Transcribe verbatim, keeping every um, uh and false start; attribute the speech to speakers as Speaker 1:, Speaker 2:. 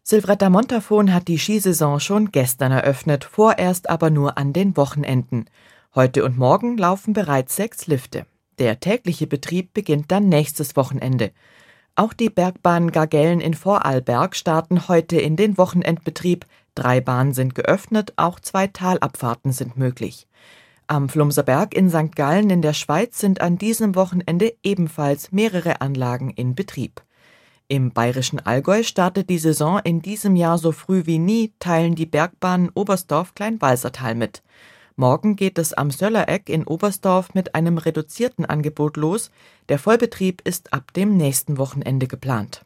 Speaker 1: Silvretta Montafon hat die Skisaison schon gestern eröffnet, vorerst aber nur an den Wochenenden. Heute und morgen laufen bereits sechs Lifte. Der tägliche Betrieb beginnt dann nächstes Wochenende. Auch die Bergbahnen Gargellen in Vorarlberg starten heute in den Wochenendbetrieb. Drei Bahnen sind geöffnet, auch zwei Talabfahrten sind möglich. Am Flumser Berg in Sankt Gallen in der Schweiz sind an diesem Wochenende ebenfalls mehrere Anlagen in Betrieb. Im bayerischen Allgäu startet die Saison in diesem Jahr so früh wie nie, teilen die Bergbahnen Oberstdorf-Kleinwalsertal mit. Morgen geht es am Söllereck in Oberstdorf mit einem reduzierten Angebot los. Der Vollbetrieb ist ab dem nächsten Wochenende geplant.